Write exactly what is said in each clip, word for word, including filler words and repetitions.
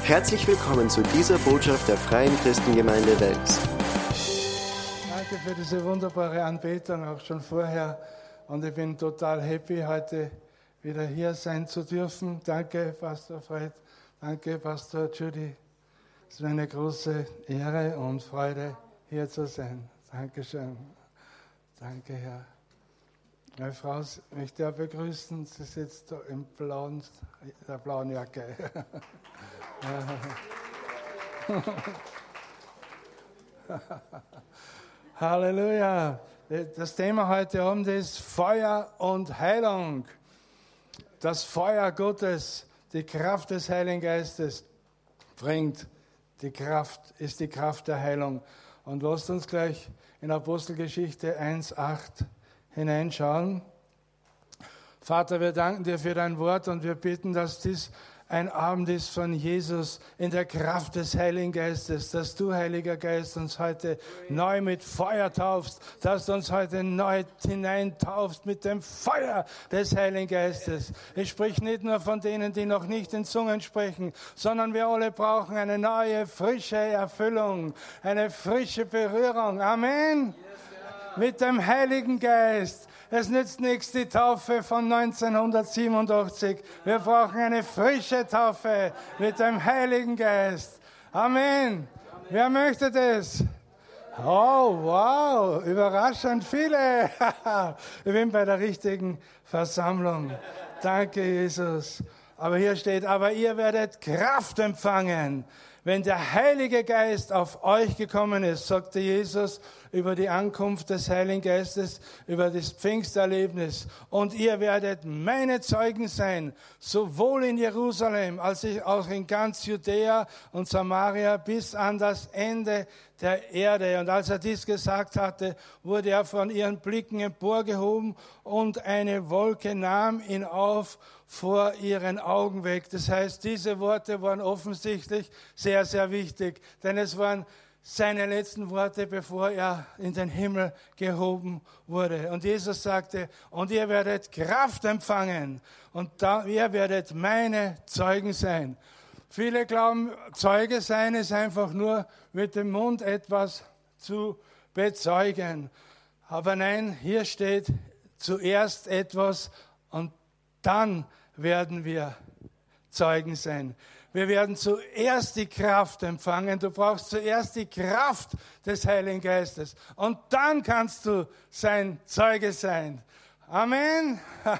Herzlich willkommen zu dieser Botschaft der Freien Christengemeinde Wels. Danke für diese wunderbare Anbetung, auch schon vorher. Und ich bin total happy, heute wieder hier sein zu dürfen. Danke, Pastor Fred. Danke, Pastor Judy. Es ist eine große Ehre und Freude, hier zu sein. Dankeschön. Danke, Herr. Meine Frau möchte ich begrüßen. Sie sitzt da im blauen, der blauen Jacke. Halleluja. Das Thema heute Abend ist Feuer und Heilung. Das Feuer Gottes, die Kraft des Heiligen Geistes bringt die Kraft, ist die Kraft der Heilung. Und lasst uns gleich in Apostelgeschichte eins acht hineinschauen. Vater, wir danken dir für dein Wort und wir bitten, dass dies ein Abend ist von Jesus in der Kraft des Heiligen Geistes, dass du, Heiliger Geist, uns heute neu mit Feuer taufst, dass du uns heute neu hineintauft mit dem Feuer des Heiligen Geistes. Ich spreche nicht nur von denen, die noch nicht in Zungen sprechen, sondern wir alle brauchen eine neue, frische Erfüllung, eine frische Berührung. Amen. Mit dem Heiligen Geist. Es nützt nichts, die Taufe von neunzehnhundertsiebenundachtzig. Wir brauchen eine frische Taufe mit dem Heiligen Geist. Amen. Wer möchte das? Oh, wow, überraschend viele. Ich bin bei der richtigen Versammlung. Danke, Jesus. Aber hier steht, aber ihr werdet Kraft empfangen, wenn der Heilige Geist auf euch gekommen ist, sagte Jesus über die Ankunft des Heiligen Geistes, über das Pfingsterlebnis. Und ihr werdet meine Zeugen sein, sowohl in Jerusalem als auch in ganz Judäa und Samaria bis an das Ende der Erde. Und als er dies gesagt hatte, wurde er von ihren Blicken emporgehoben und eine Wolke nahm ihn auf vor ihren Augen weg. Das heißt, diese Worte waren offensichtlich sehr, sehr wichtig, denn es waren seine letzten Worte, bevor er in den Himmel gehoben wurde. Und Jesus sagte, und ihr werdet Kraft empfangen und da, ihr werdet meine Zeugen sein. Viele glauben, Zeuge sein ist einfach nur mit dem Mund etwas zu bezeugen. Aber nein, hier steht zuerst etwas und dann werden wir Zeugen sein. Wir werden zuerst die Kraft empfangen. Du brauchst zuerst die Kraft des Heiligen Geistes. Und dann kannst du sein Zeuge sein. Amen.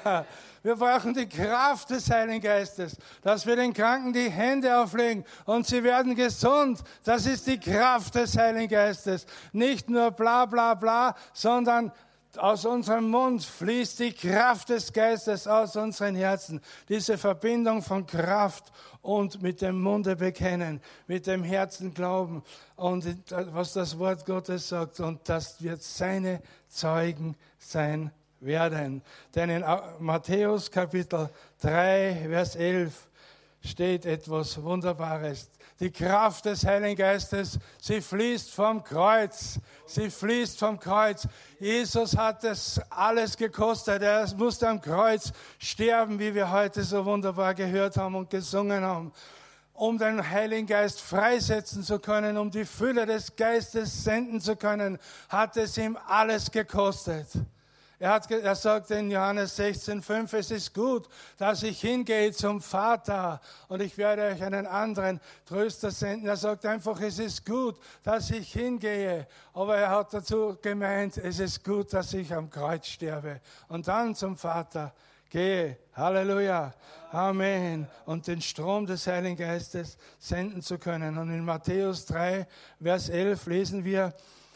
Wir brauchen die Kraft des Heiligen Geistes, dass wir den Kranken die Hände auflegen und sie werden gesund. Das ist die Kraft des Heiligen Geistes. Nicht nur bla bla bla, sondern aus unserem Mund fließt die Kraft des Geistes aus unseren Herzen. Diese Verbindung von Kraft und mit dem Munde bekennen, mit dem Herzen glauben und was das Wort Gottes sagt. Und das wird seine Zeugen sein werden. Denn in Matthäus Kapitel drei, Vers elf steht etwas Wunderbares. Die Kraft des Heiligen Geistes, sie fließt vom Kreuz. Sie fließt vom Kreuz. Jesus hat es alles gekostet. Er musste am Kreuz sterben, wie wir heute so wunderbar gehört haben und gesungen haben, um den Heiligen Geist freisetzen zu können, um die Fülle des Geistes senden zu können, hat es ihm alles gekostet. Er, hat, er sagt in Johannes sechzehn fünf, es ist gut, dass ich hingehe zum Vater und ich werde euch einen anderen Tröster senden. Er sagt einfach, es ist gut, dass ich hingehe. Aber er hat dazu gemeint, es ist gut, dass ich am Kreuz sterbe und dann zum Vater gehe. Halleluja. Amen. Und den Strom des Heiligen Geistes senden zu können. Und in Matthäus drei, Vers elf lesen wir,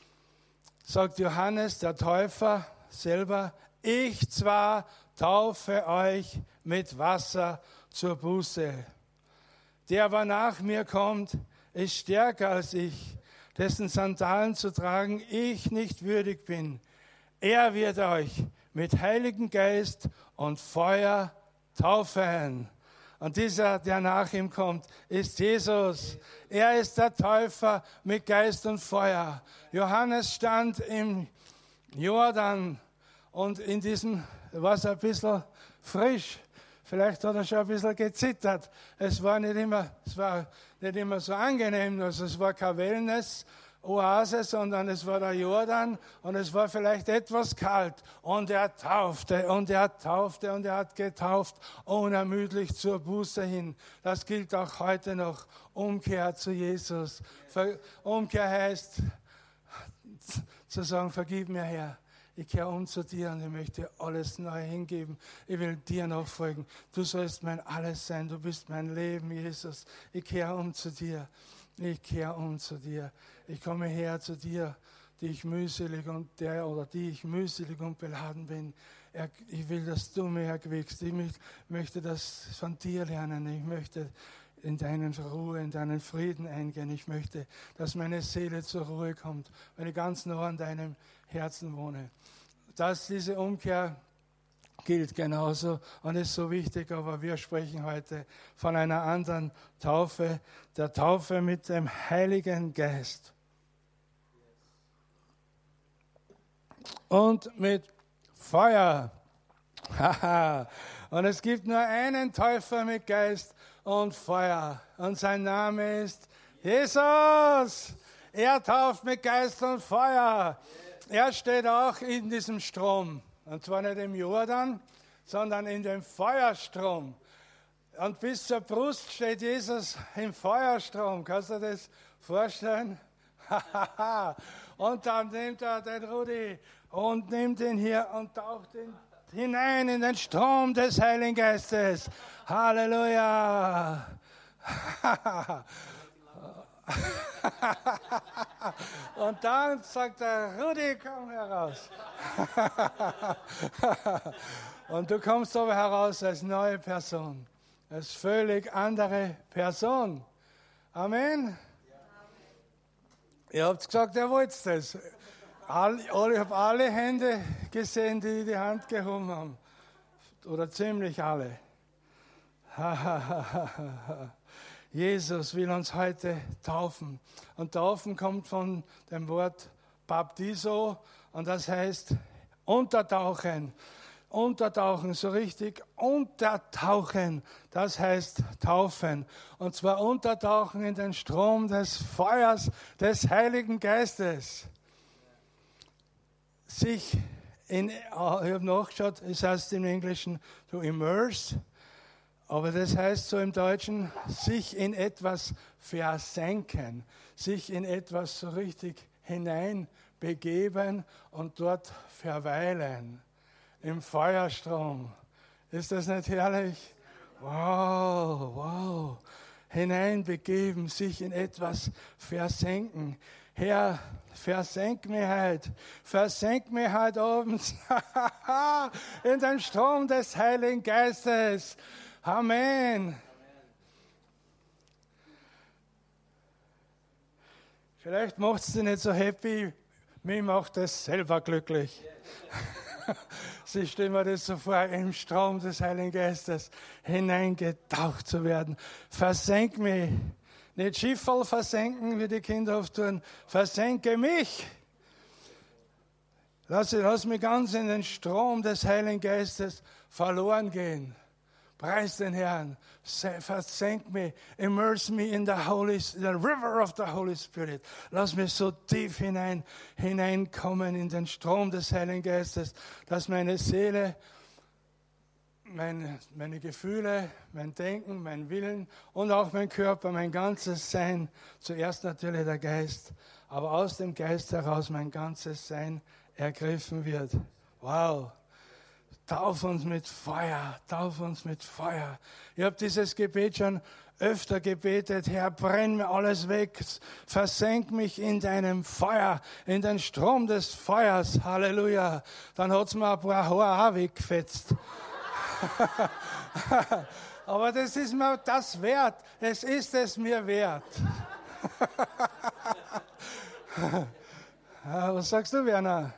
sagt Johannes, der Täufer, selber, ich zwar taufe euch mit Wasser zur Buße. Der aber nach mir kommt, ist stärker als ich, dessen Sandalen zu tragen ich nicht würdig bin. Er wird euch mit Heiligen Geist und Feuer taufen. Und dieser, der nach ihm kommt, ist Jesus. Er ist der Täufer mit Geist und Feuer. Johannes stand im Jordan und in diesem Wasser ein bisschen frisch, Vielleicht hat er schon ein bisschen gezittert. Es war nicht immer, es war nicht immer so angenehm. Also es war kein Wellness-Oase, sondern es war der Jordan und es war vielleicht etwas kalt. Und er taufte und er taufte und er hat getauft, unermüdlich zur Buße hin. Das gilt auch heute noch. Umkehr zu Jesus. Umkehr heißt zu sagen, vergib mir, Herr. Ich kehre um zu dir und ich möchte dir alles neu hingeben. Ich will dir nachfolgen. Du sollst mein Alles sein. Du bist mein Leben, Jesus. Ich kehre um zu dir. Ich kehre um zu dir. Ich komme her zu dir, die ich mühselig und der oder die ich mühselig und beladen bin. Ich will, dass du mich erquickst. Ich möchte das von dir lernen. Ich möchte in deine Ruhe, in deinen Frieden eingehen. Ich möchte, dass meine Seele zur Ruhe kommt, wenn ich ganz nah an deinem Herzen wohne. Dass diese Umkehr gilt genauso und ist so wichtig, aber wir sprechen heute von einer anderen Taufe, der Taufe mit dem Heiligen Geist. Und mit Feuer. Und es gibt nur einen Täufer mit Geist und Feuer. Und sein Name ist Jesus. Er tauft mit Geist und Feuer. Er steht auch in diesem Strom. Und zwar nicht im Jordan, sondern in dem Feuerstrom. Und bis zur Brust steht Jesus im Feuerstrom. Kannst du dir das vorstellen? Und dann nimmt er den Rudi und nimmt ihn hier und taucht ihn hinein in den Strom des Heiligen Geistes. Halleluja! Und dann sagt er, Rudi, komm heraus. Und du kommst aber heraus als neue Person, als völlig andere Person. Amen. Ihr habt gesagt, ihr wollt das. All, ich habe alle Hände gesehen, die die Hand gehoben haben. Oder ziemlich alle. Jesus will uns heute taufen. Und taufen kommt von dem Wort Baptizo und das heißt untertauchen. Untertauchen, so richtig untertauchen, das heißt taufen. Und zwar untertauchen in den Strom des Feuers des Heiligen Geistes. Sich in, ich habe nachgeschaut, es heißt im Englischen to immerse, aber das heißt so im Deutschen, sich in etwas versenken, sich in etwas so richtig hineinbegeben und dort verweilen. Im Feuerstrom. Ist das nicht herrlich? Wow, wow. Hineinbegeben, sich in etwas versenken. Herr, versenk mich heute, versenk mich heute abends in den Strom des Heiligen Geistes. Amen. Vielleicht macht es dich nicht so happy, mich macht es selber glücklich. Sie stellen mir das so vor, im Strom des Heiligen Geistes hineingetaucht zu werden. Versenk mich. Nicht Schifferl versenken, wie die Kinder oft tun. Versenke mich. Lass, lass mich ganz in den Strom des Heiligen Geistes verloren gehen. Preis den Herrn. Versenk mich. Immerse me in the Holy, the river of the Holy Spirit. Lass mich so tief hinein, hineinkommen in den Strom des Heiligen Geistes, dass meine Seele, meine, meine Gefühle, mein Denken, mein Willen und auch mein Körper, mein ganzes Sein, zuerst natürlich der Geist, aber aus dem Geist heraus mein ganzes Sein ergriffen wird. Wow! Tauf uns mit Feuer, tauf uns mit Feuer. Ich habe dieses Gebet schon öfter gebetet. Herr, brenn mir alles weg, versenk mich in deinem Feuer, in den Strom des Feuers. Halleluja. Dann hat es mir ein paar Haare auch weggefetzt. Aber das ist mir das wert. Es ist es mir wert. Was sagst du, Werner?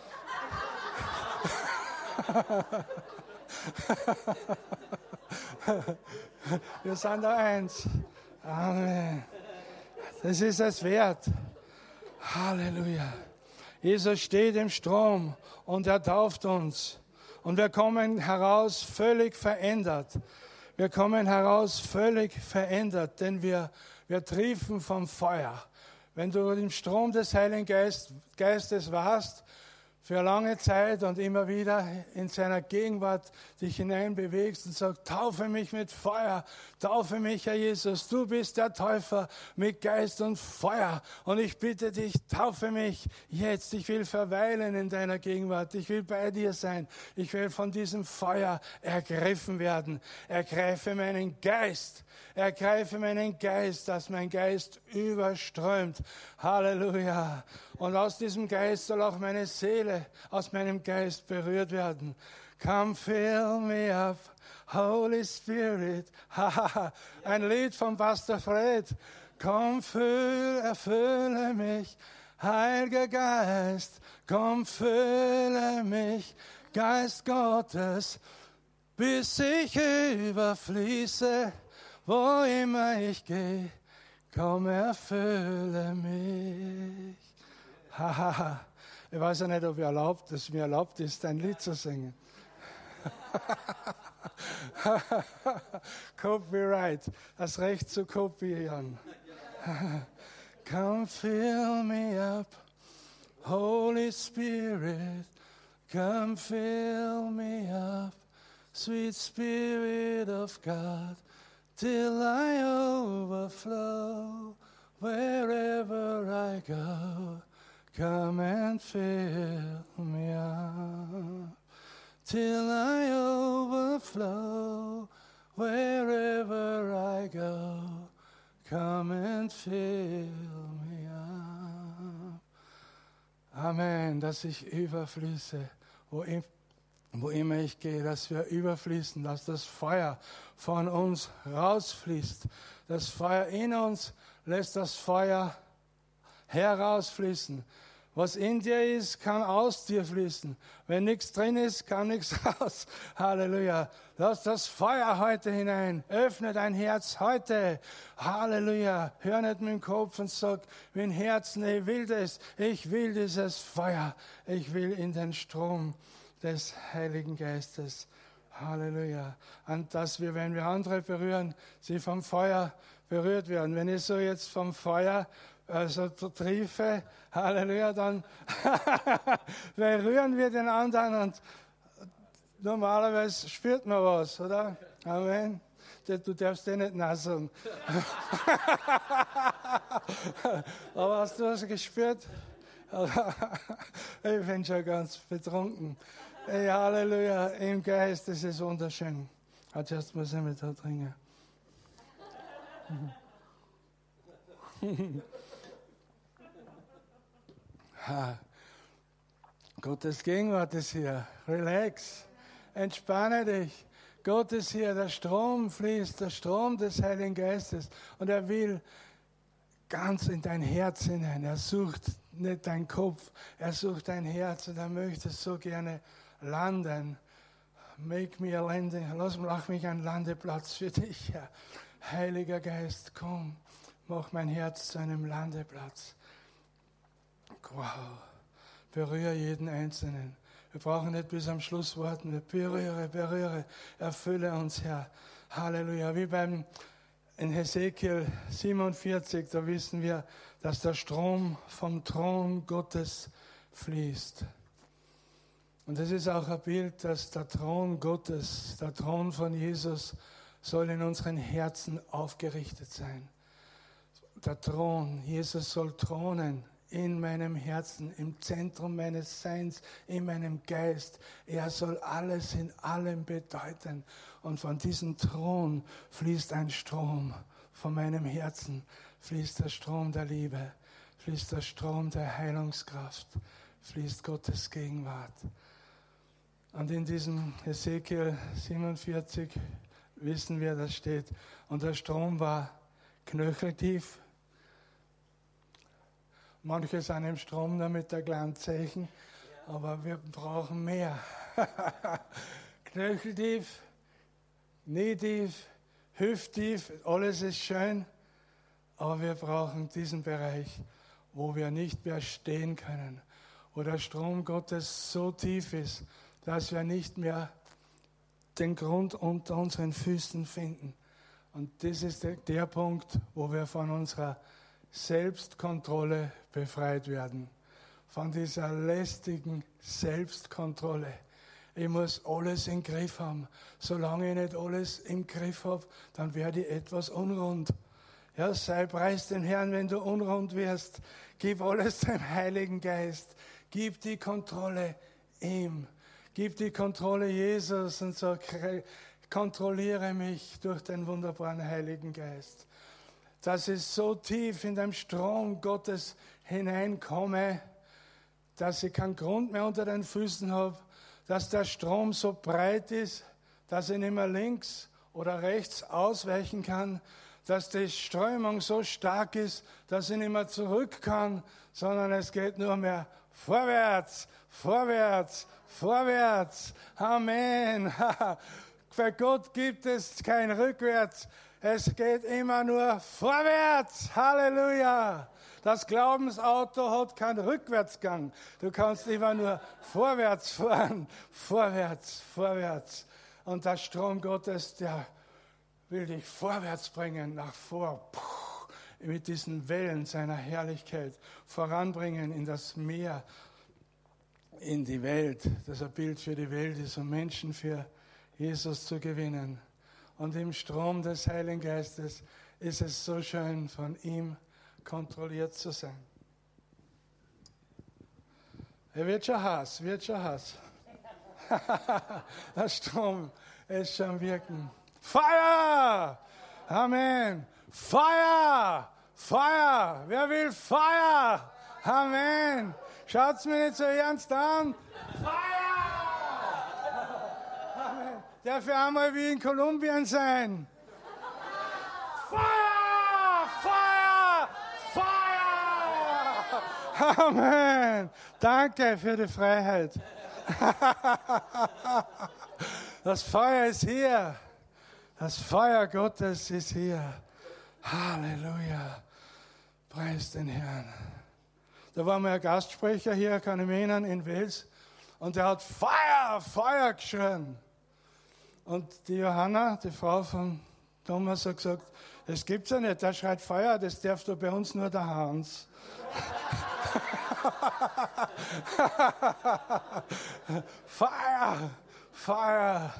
Wir sind da eins. Amen. Das ist es wert. Halleluja. Jesus steht im Strom und er tauft uns. Und wir kommen heraus völlig verändert. Wir kommen heraus völlig verändert, denn wir, wir triefen vom Feuer. Wenn du im Strom des Heiligen Geist, Geistes warst, für lange Zeit und immer wieder in seiner Gegenwart dich hineinbewegst und sagst, taufe mich mit Feuer, taufe mich, Herr Jesus, du bist der Täufer mit Geist und Feuer und ich bitte dich, taufe mich jetzt, ich will verweilen in deiner Gegenwart, ich will bei dir sein, ich will von diesem Feuer ergriffen werden, ergreife meinen Geist, ergreife meinen Geist, dass mein Geist überströmt, Halleluja, und aus diesem Geist soll auch meine Seele aus meinem Geist berührt werden. Come fill me up, Holy Spirit. Ein Lied von Pastor Fred. Komm, füll, erfülle mich, Heiliger Geist. Komm, fülle mich, Geist Gottes, bis ich überfließe, wo immer ich gehe. Komm, erfülle mich. Hahaha. Ich weiß ja nicht, ob ihr erlaubt, dass mir erlaubt ist, ein Lied zu singen. Copyright, das Recht zu kopieren. Come fill me up, Holy Spirit. Come fill me up, sweet Spirit of God, till I overflow wherever I go. Come and fill me up, till I overflow, wherever I go. Come and fill me up. Amen, dass ich überfließe, wo, im, wo immer ich gehe, dass wir überfließen, dass das Feuer von uns rausfließt. Das Feuer in uns lässt das Feuer herausfließen. Was in dir ist, kann aus dir fließen. Wenn nichts drin ist, kann nichts raus. Halleluja. Lass das Feuer heute hinein. Öffne dein Herz heute. Halleluja. Hör nicht mit dem Kopf und sag, mit dem Herzen, ich will das. Ich will dieses Feuer. Ich will in den Strom des Heiligen Geistes. Halleluja. Und dass wir, wenn wir andere berühren, sie vom Feuer berührt werden. Wenn ich so jetzt vom Feuer also triefe, Halleluja, dann berühren wir den anderen und normalerweise spürt man was, oder? Amen. Du darfst den nicht nasseln. Aber hast du was gespürt? Ich bin schon ganz betrunken. Hey, Halleluja, im Geist, das ist wunderschön. Jetzt muss ich mit da trinken. Ha. Gottes Gegenwart ist hier. Relax. Entspanne dich. Gott ist hier. Der Strom fließt, der Strom des Heiligen Geistes. Und er will ganz in dein Herz hinein. Er sucht nicht deinen Kopf, er sucht dein Herz und er möchte so gerne landen. Make me a landing. Lass, mach mich ein Landeplatz für dich, Herr. Heiliger Geist, komm, mach mein Herz zu einem Landeplatz. Wow, berühre jeden Einzelnen. Wir brauchen nicht bis am Schluss warten. Berühre, berühre, erfülle uns, Herr. Halleluja. Wie beim in Hesekiel siebenundvierzig, da wissen wir, dass der Strom vom Thron Gottes fließt. Und das ist auch ein Bild, dass der Thron Gottes, der Thron von Jesus, soll in unseren Herzen aufgerichtet sein. Der Thron, Jesus soll thronen in meinem Herzen, im Zentrum meines Seins, in meinem Geist. Er soll alles in allem bedeuten. Und von diesem Thron fließt ein Strom. Von meinem Herzen fließt der Strom der Liebe, fließt der Strom der Heilungskraft, fließt Gottes Gegenwart. Und in diesem Hesekiel siebenundvierzig wissen wir, das steht, und der Strom war knöcheltief. Manche sind im Strom nur mit der kleinen Zeichen, aber wir brauchen mehr. Knöcheltief, knietief, hüfttief, alles ist schön, aber wir brauchen diesen Bereich, wo wir nicht mehr stehen können, wo der Strom Gottes so tief ist, dass wir nicht mehr den Grund unter unseren Füßen finden. Und das ist der, der Punkt, wo wir von unserer Selbstkontrolle befreit werden. Von dieser lästigen Selbstkontrolle. Ich muss alles im Griff haben. Solange ich nicht alles im Griff habe, dann werde ich etwas unrund. Ja, sei preis den Herrn, wenn du unrund wirst. Gib alles dem Heiligen Geist. Gib die Kontrolle ihm. Gib die Kontrolle Jesus und sag, kontrolliere mich durch den wunderbaren Heiligen Geist. Dass ich so tief in den Strom Gottes hineinkomme, dass ich keinen Grund mehr unter den Füßen habe, dass der Strom so breit ist, dass ich nicht mehr links oder rechts ausweichen kann, dass die Strömung so stark ist, dass ich nicht mehr zurück kann, sondern es geht nur mehr vorwärts, vorwärts, vorwärts. Amen. Für Gott gibt es kein Rückwärts. Es geht immer nur vorwärts. Halleluja. Das Glaubensauto hat keinen Rückwärtsgang. Du kannst immer nur vorwärts fahren. Vorwärts, vorwärts. Und der Strom Gottes, der will dich vorwärts bringen, nach vor. Puh, mit diesen Wellen seiner Herrlichkeit voranbringen in das Meer, in die Welt, das ein Bild für die Welt ist, um Menschen für Jesus zu gewinnen. Und im Strom des Heiligen Geistes ist es so schön, von ihm kontrolliert zu sein. Er wird schon heiß, wird schon heiß. Der Strom ist schon wirken. Feuer! Amen. Feuer! Feuer! Wer will Feuer? Amen. Schaut's mir nicht so ernst an. Feuer! Amen. Darf ich einmal wie in Kolumbien sein? Feuer! Feuer! Feuer! Amen. Danke für die Freiheit. Das Feuer ist hier. Das Feuer Gottes ist hier. Halleluja. Preis den Herrn. Da war mal ein Gastsprecher hier, kann ich mich erinnern, in Wels. Und der hat Feuer, Feuer geschrien. Und die Johanna, die Frau von Thomas, hat gesagt, das gibt's ja nicht, der schreit Feuer, das darf doch bei uns nur der Hans. Feuer, Feuer.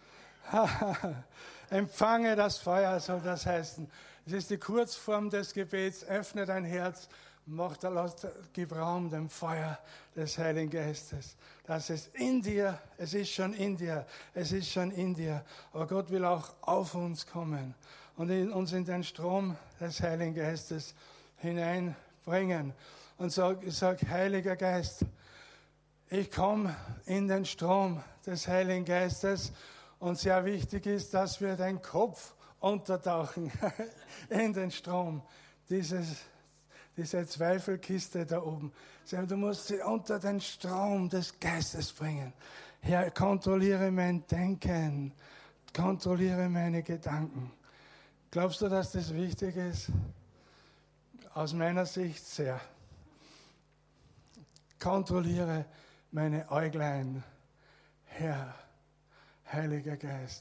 Empfange das Feuer, soll das heißen. Es ist die Kurzform des Gebets. Öffne dein Herz, mach da, gib Raum dem Feuer des Heiligen Geistes. Das ist in dir, es ist schon in dir, es ist schon in dir. Aber Gott will auch auf uns kommen und in, uns in den Strom des Heiligen Geistes hineinbringen. Und sag, ich sage, Heiliger Geist, ich komme in den Strom des Heiligen Geistes. Und sehr wichtig ist, dass wir den Kopf untertauchen in den Strom. Dieses, diese Zweifelkiste da oben. Du musst sie unter den Strom des Geistes bringen. Herr, kontrolliere mein Denken. Kontrolliere meine Gedanken. Glaubst du, dass das wichtig ist? Aus meiner Sicht sehr. Kontrolliere meine Äuglein, Herr. Heiliger Geist,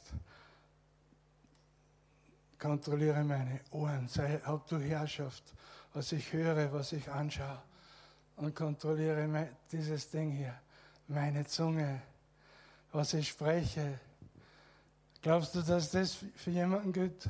kontrolliere meine Ohren, sei, hab du Herrschaft, was ich höre, was ich anschaue und kontrolliere mein, dieses Ding hier, meine Zunge, was ich spreche. Glaubst du, dass das für jemanden gilt?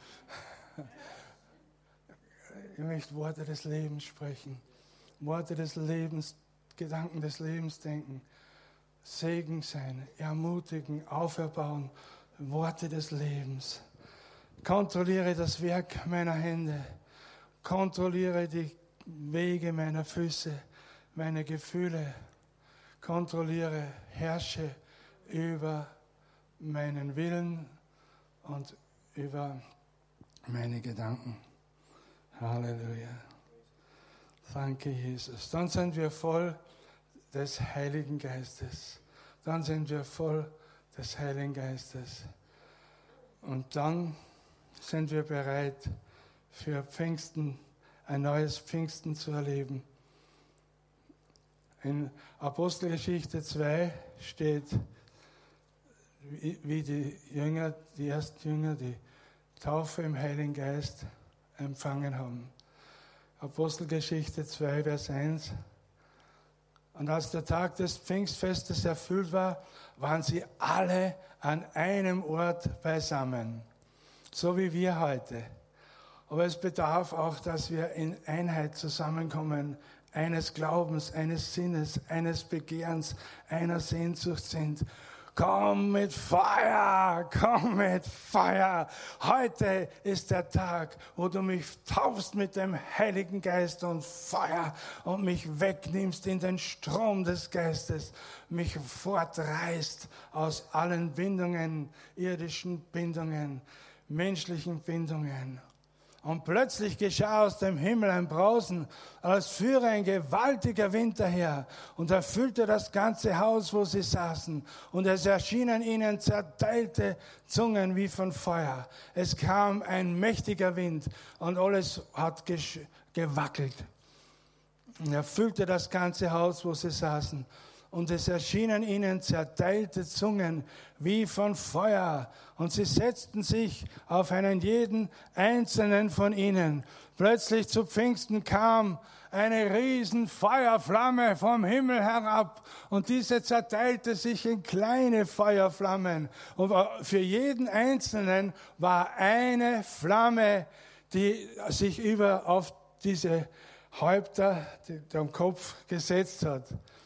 Ich möchte Worte des Lebens sprechen, Worte des Lebens, Gedanken des Lebens denken. Segen sein, ermutigen, auferbauen, Worte des Lebens. Kontrolliere das Werk meiner Hände. Kontrolliere die Wege meiner Füße, meine Gefühle. Kontrolliere, herrsche über meinen Willen und über meine Gedanken. Halleluja. Danke, Jesus. Dann sind wir voll des Heiligen Geistes. Dann sind wir voll des Heiligen Geistes. Und dann sind wir bereit für Pfingsten, ein neues Pfingsten zu erleben. In Apostelgeschichte zwei steht, wie die Jünger, die ersten Jünger, die Taufe im Heiligen Geist empfangen haben. Apostelgeschichte zwei, Vers eins. Und als der Tag des Pfingstfestes erfüllt war, waren sie alle an einem Ort beisammen. So wie wir heute. Aber es bedarf auch, dass wir in Einheit zusammenkommen, eines Glaubens, eines Sinnes, eines Begehrens, einer Sehnsucht sind. Komm mit Feuer, komm mit Feuer. Heute ist der Tag, wo du mich taufst mit dem Heiligen Geist und Feuer und mich wegnimmst in den Strom des Geistes, mich fortreißt aus allen Bindungen, irdischen Bindungen, menschlichen Bindungen. Und plötzlich geschah aus dem Himmel ein Brausen, als führe ein gewaltiger Wind daher und erfüllte das ganze Haus, wo sie saßen. Und es erschienen ihnen zerteilte Zungen wie von Feuer. Es kam ein mächtiger Wind und alles hat gewackelt. Und erfüllte das ganze Haus, wo sie saßen. Und es erschienen ihnen zerteilte Zungen wie von Feuer. Und sie setzten sich auf einen jeden einzelnen von ihnen. Plötzlich zu Pfingsten kam eine riesen Feuerflamme vom Himmel herab. Und diese zerteilte sich in kleine Feuerflammen. Und für jeden Einzelnen war eine Flamme, die sich über auf diese Häupter, die am Kopf gesetzt hat.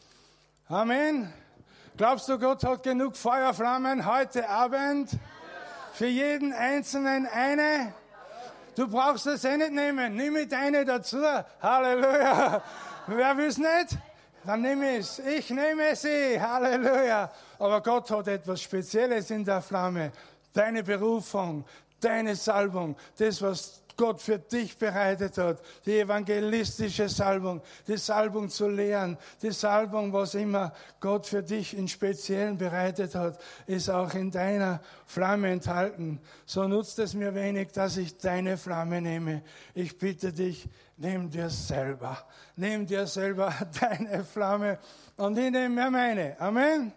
Amen. Glaubst du, Gott hat genug Feuerflammen heute Abend? Ja. Für jeden Einzelnen eine? Du brauchst das eh nicht nehmen. Nimm mit eine dazu. Halleluja. Wer will es nicht? Dann nimm es. Ich nehme sie. Halleluja. Aber Gott hat etwas Spezielles in der Flamme. Deine Berufung, deine Salbung, das, was Gott für dich bereitet hat, die evangelistische Salbung, die Salbung zu lehren, die Salbung, was immer Gott für dich in Speziellen bereitet hat, ist auch in deiner Flamme enthalten. So nutzt es mir wenig, dass ich deine Flamme nehme. Ich bitte dich, nimm dir selber, nimm dir selber deine Flamme und ich nehme mir meine. Amen.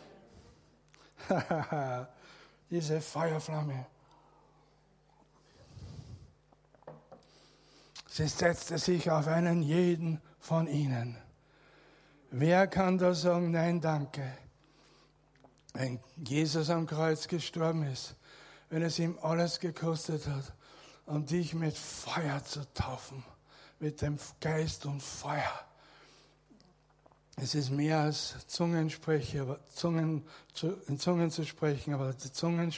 Diese Feuerflamme. Sie setzte sich auf einen jeden von ihnen. Wer kann da sagen, nein, danke? Wenn Jesus am Kreuz gestorben ist, wenn es ihm alles gekostet hat, um dich mit Feuer zu taufen, mit dem Geist und Feuer. Es ist mehr als Zungensprecher, aber Zungen, in Zungen zu sprechen, aber die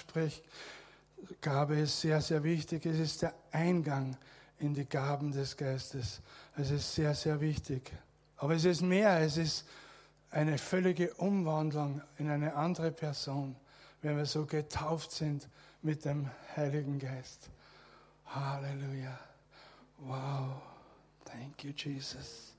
Zungensprechgabe ist sehr, sehr wichtig. Es ist der Eingang in die Gaben des Geistes. Es ist sehr, sehr wichtig. Aber es ist mehr, es ist eine völlige Umwandlung in eine andere Person, wenn wir so getauft sind mit dem Heiligen Geist. Halleluja. Wow. Thank you, Jesus.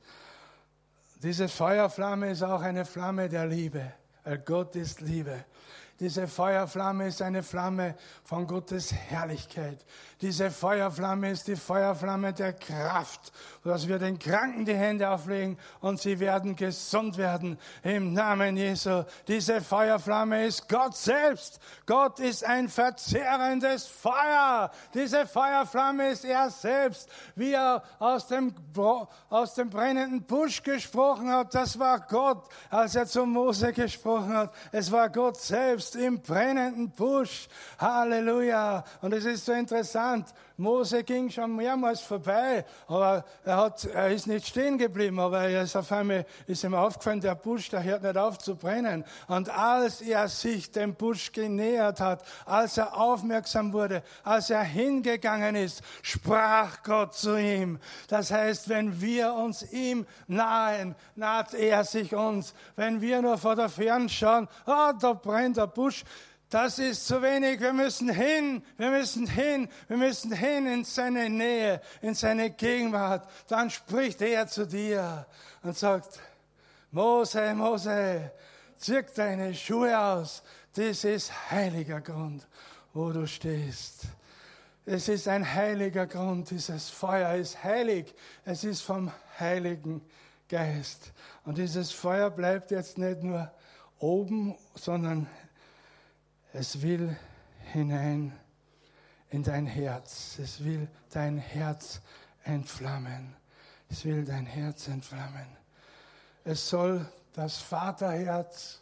Diese Feuerflamme ist auch eine Flamme der Liebe. Gott ist Liebe. Diese Feuerflamme ist eine Flamme von Gottes Herrlichkeit. Diese Feuerflamme ist die Feuerflamme der Kraft, dass wir den Kranken die Hände auflegen und sie werden gesund werden im Namen Jesu. Diese Feuerflamme ist Gott selbst. Gott ist ein verzehrendes Feuer. Diese Feuerflamme ist er selbst. Wie er aus dem, aus dem brennenden Busch gesprochen hat, das war Gott, als er zu Mose gesprochen hat. Es war Gott selbst im brennenden Busch. Halleluja. Und es ist so interessant. Mose ging schon mehrmals vorbei, aber er, hat, er ist nicht stehen geblieben, aber er ist auf einmal ist ihm aufgefallen, der Busch, der hört nicht auf zu brennen. Und als er sich dem Busch genähert hat, als er aufmerksam wurde, als er hingegangen ist, sprach Gott zu ihm. Das heißt, wenn wir uns ihm nahen, naht er sich uns. Wenn wir nur vor der Ferne schauen, ah, da brennt der Busch, das ist zu wenig, wir müssen hin, wir müssen hin, wir müssen hin in seine Nähe, in seine Gegenwart. Dann spricht er zu dir und sagt, Mose, Mose, zieh deine Schuhe aus, das ist heiliger Grund, wo du stehst. Es ist ein heiliger Grund, dieses Feuer ist heilig, es ist vom Heiligen Geist. Und dieses Feuer bleibt jetzt nicht nur oben, sondern es will hinein in dein Herz. Es will dein Herz entflammen. Es will dein Herz entflammen. Es soll das Vaterherz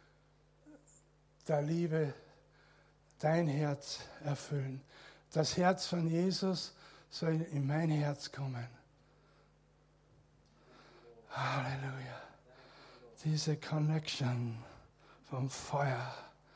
der Liebe dein Herz erfüllen. Das Herz von Jesus soll in mein Herz kommen. Halleluja. Diese Connection vom Feuer,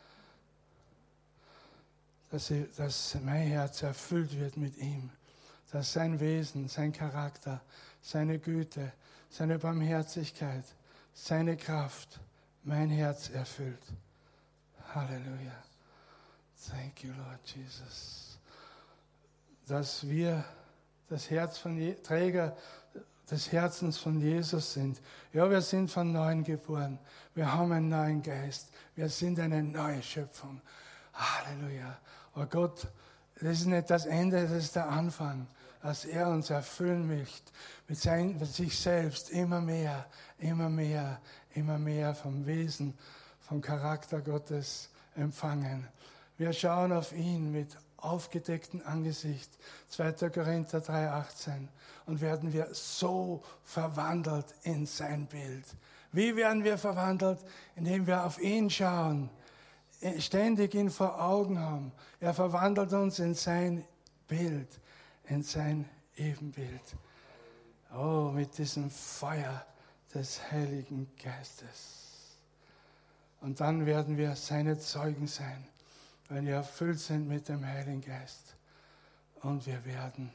dass, ich, dass mein Herz erfüllt wird mit ihm, dass sein Wesen, sein Charakter, seine Güte, seine Barmherzigkeit, seine Kraft mein Herz erfüllt. Halleluja. Thank you, Lord Jesus. Dass wir das Herz von Je- Träger des Herzens von Jesus sind. Ja, wir sind von Neuem geboren. Wir haben einen neuen Geist. Wir sind eine neue Schöpfung. Halleluja. Oh Gott, das ist nicht das Ende, das ist der Anfang. Dass er uns erfüllen möchte mit, sein, mit sich selbst immer mehr, immer mehr, immer mehr vom Wesen, vom Charakter Gottes empfangen. Wir schauen auf ihn mit aufgedecktem Angesicht, zweiter Korinther drei achtzehn, und werden wir so verwandelt in sein Bild. Wie werden wir verwandelt? Indem wir auf ihn schauen, ständig ihn vor Augen haben. Er verwandelt uns in sein Bild, in sein Ebenbild. Oh, mit diesem Feuer des Heiligen Geistes. Und dann werden wir seine Zeugen sein, wenn wir erfüllt sind mit dem Heiligen Geist. Und wir werden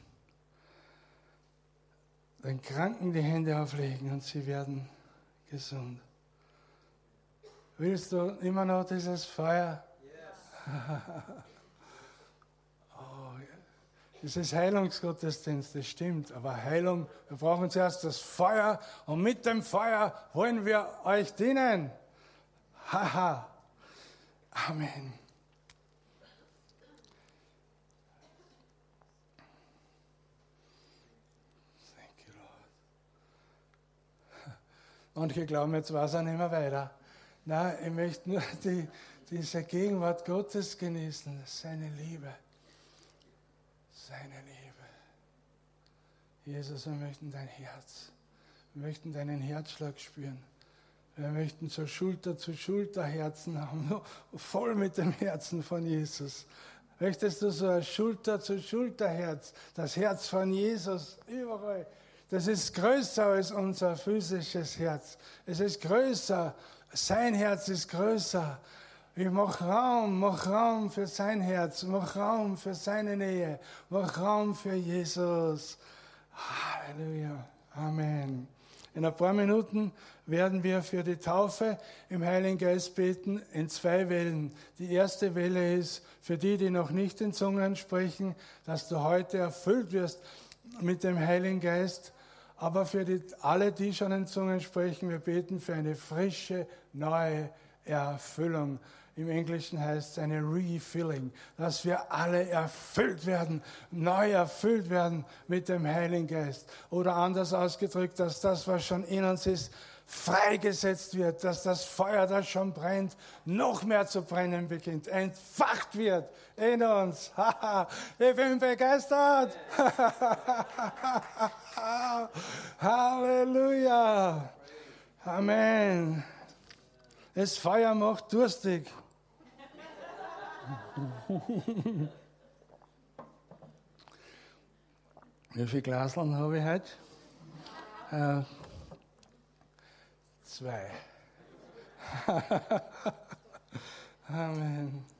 den Kranken die Hände auflegen und sie werden gesund. Willst du immer noch dieses Feuer? Yes. Oh, dieses Heilungsgottesdienst, das stimmt, aber Heilung, wir brauchen zuerst das Feuer und mit dem Feuer wollen wir euch dienen. Haha. Amen. Manche glauben, jetzt war es auch nicht mehr weiter. Nein, ich möchte nur die, diese Gegenwart Gottes genießen, seine Liebe. Seine Liebe. Jesus, wir möchten dein Herz. Wir möchten deinen Herzschlag spüren. Wir möchten so Schulter zu Schulter Herzen haben, voll mit dem Herzen von Jesus. Möchtest du so ein Schulter zu Schulter Herz, das Herz von Jesus überall? Das ist größer als unser physisches Herz. Es ist größer. Sein Herz ist größer. Ich mache Raum, mach Raum für sein Herz, mach Raum für seine Nähe, mach Raum für Jesus. Halleluja. Amen. In ein paar Minuten werden wir für die Taufe im Heiligen Geist beten in zwei Wellen. Die erste Welle ist für die, die noch nicht in Zungen sprechen, dass du heute erfüllt wirst mit dem Heiligen Geist. Aber für die, alle, die schon in Zungen sprechen, wir beten für eine frische, neue Erfüllung. Im Englischen heißt es eine Refilling, dass wir alle erfüllt werden, neu erfüllt werden mit dem Heiligen Geist. Oder anders ausgedrückt, dass das, was schon in uns ist, freigesetzt wird, dass das Feuer, das schon brennt, noch mehr zu brennen beginnt, entfacht wird in uns. Ich bin begeistert. Halleluja. Amen. Das Feuer macht durstig. Wie viele Glaseln habe ich heute? Äh, zwei. Amen.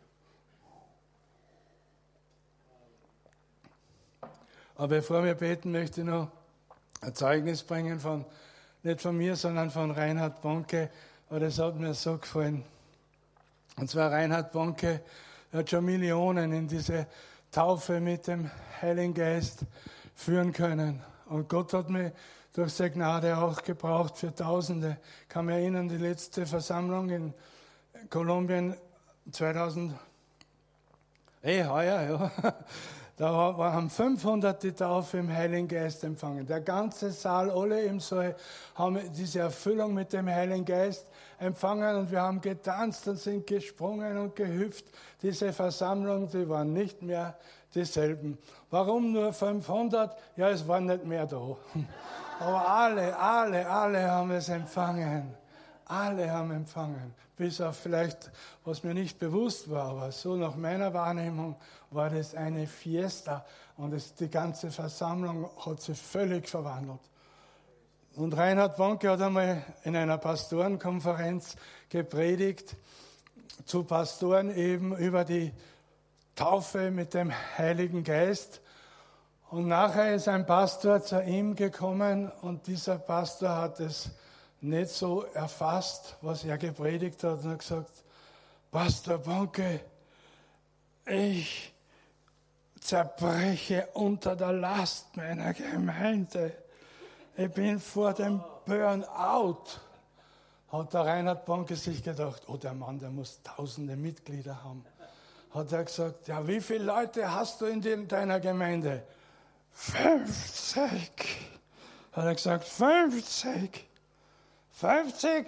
Aber bevor wir beten, möchte ich noch ein Zeugnis bringen von, nicht von mir, sondern von Reinhard Bonke. Aber das hat mir so gefallen. Und zwar Reinhard Bonke hat schon Millionen in diese Taufe mit dem Heiligen Geist führen können. Und Gott hat mich durch seine Gnade auch gebraucht für Tausende. Ich kann mich erinnern, die letzte Versammlung in Kolumbien zweitausend, eh heuer, ja, Da war, war, haben fünfhundert die Taufe im Heiligen Geist empfangen. Der ganze Saal, alle im Saal, haben diese Erfüllung mit dem Heiligen Geist empfangen und wir haben getanzt und sind gesprungen und gehüpft. Diese Versammlung, die waren nicht mehr dieselben. Warum nur fünfhundert? Ja, es waren nicht mehr da. Aber alle, alle, alle haben es empfangen. Alle haben empfangen. Bis auf vielleicht, was mir nicht bewusst war, aber so nach meiner Wahrnehmung war das eine Fiesta und es, die ganze Versammlung hat sich völlig verwandelt. Und Reinhard Bonke hat einmal in einer Pastorenkonferenz gepredigt, zu Pastoren eben über die Taufe mit dem Heiligen Geist. Und nachher ist ein Pastor zu ihm gekommen und dieser Pastor hat es nicht so erfasst, was er gepredigt hat, und hat gesagt, Pastor Bonke, ich zerbreche unter der Last meiner Gemeinde. Ich bin vor dem Burnout. Hat der Reinhard Bonke sich gedacht, oh, der Mann, der muss tausende Mitglieder haben. Hat er gesagt, ja, wie viele Leute hast du in deiner Gemeinde? fünfzig. Hat er gesagt, fünfzig. fünfzig?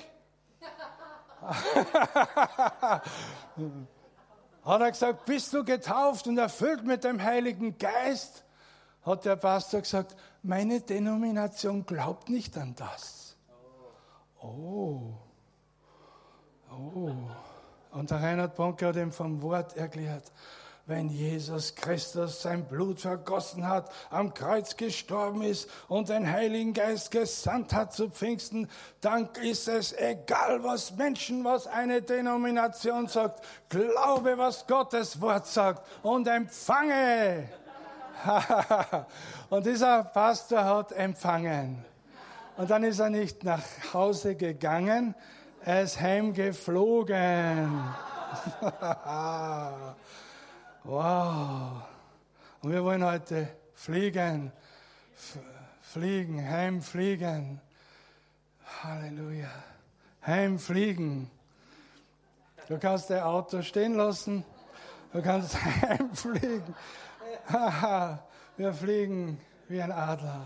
Hat er gesagt, bist du getauft und erfüllt mit dem Heiligen Geist? Hat der Pastor gesagt, meine Denomination glaubt nicht an das. Oh. Oh. Und der Reinhard Bonke hat ihm vom Wort erklärt, wenn Jesus Christus sein Blut vergossen hat, am Kreuz gestorben ist und den Heiligen Geist gesandt hat zu Pfingsten, dann ist es egal, was Menschen, was eine Denomination sagt. Glaube, was Gottes Wort sagt und empfange. Und dieser Pastor hat empfangen. Und dann ist er nicht nach Hause gegangen, er ist heimgeflogen. Wow. Und wir wollen heute fliegen, F- fliegen, heimfliegen. Halleluja. Heimfliegen. Du kannst dein Auto stehen lassen, du kannst heimfliegen. Wir fliegen wie ein Adler.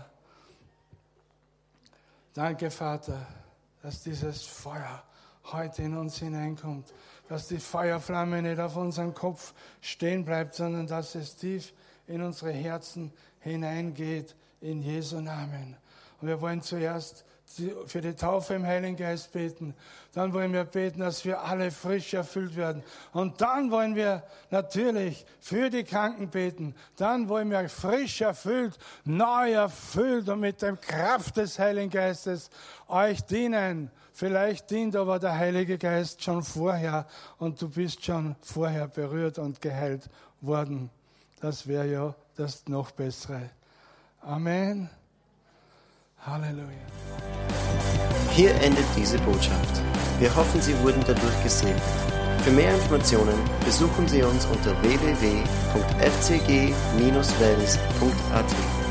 Danke, Vater, dass dieses Feuer heute in uns hineinkommt, dass die Feuerflamme nicht auf unserem Kopf stehen bleibt, sondern dass es tief in unsere Herzen hineingeht, in Jesu Namen. Und wir wollen zuerst für die Taufe im Heiligen Geist beten. Dann wollen wir beten, dass wir alle frisch erfüllt werden. Und dann wollen wir natürlich für die Kranken beten. Dann wollen wir frisch erfüllt, neu erfüllt und mit der Kraft des Heiligen Geistes euch dienen. Vielleicht dient aber der Heilige Geist schon vorher und du bist schon vorher berührt und geheilt worden. Das wäre ja das noch Bessere. Amen. Halleluja. Hier endet diese Botschaft. Wir hoffen, Sie wurden dadurch gesegnet. Für mehr Informationen besuchen Sie uns unter w w w punkt f c g Bindestrich wels punkt a t.